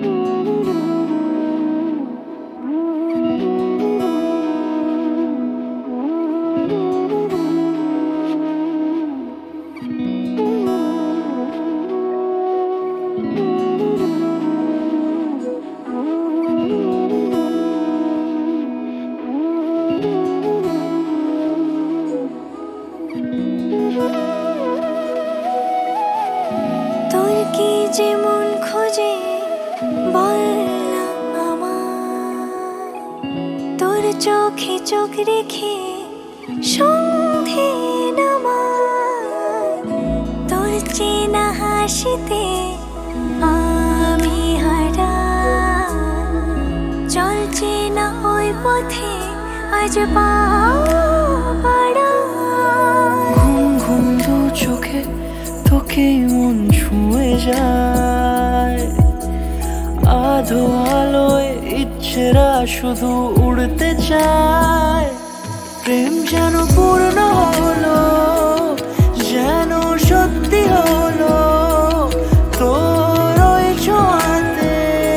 তোর কি যেমন খোঁজে বললাম আমায়, তোর চোখে চোখ রেখে সন্ধে নামায়, তোর চেনা হাসিতে আমি হারাই, চলছে না ওই পথে আজ পা বাড়াই। ঘুম ঘুম দু চোখে তোকেই মন ছুঁয়ে যায়, আধো আলোয় ইচ্ছেরা শুধু উড়তে চায়। প্রেম যেন পূর্ণ হলো, যেন সত্যি হলো, তোর ওই ছোঁয়াতে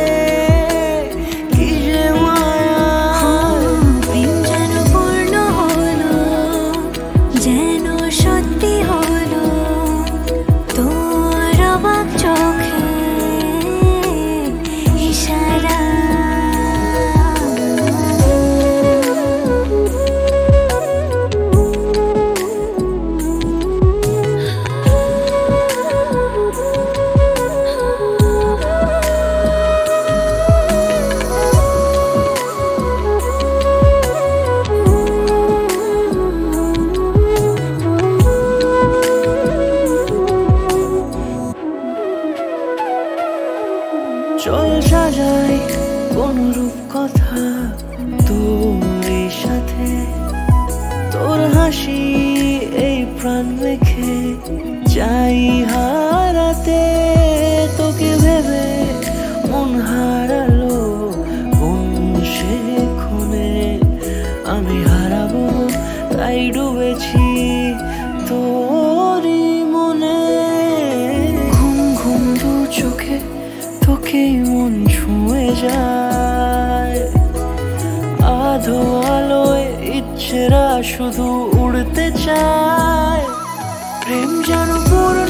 কি যে মায়া। প্রেম যেন পূর্ণ হলো, যেন সত্যি হলো, তোর অবাক চোখে ইশারা। চল সাজাই কোন রূপ কথা তোর সাথে, তোর হাসি এই প্রাণ মেখে চাই হারাতে। তোকে ভেবে মন হারালো কোন সে ক্ষণে, আমি হারাবো তাই ডুবেছি তোরই মনে। ঘুম ঘুম দু চোখে তোকেই মন ছুঁয়ে যায়, আধো আলোয় ইচ্ছেরা শুধু উড়তে চায়। প্রেম যেন পুরো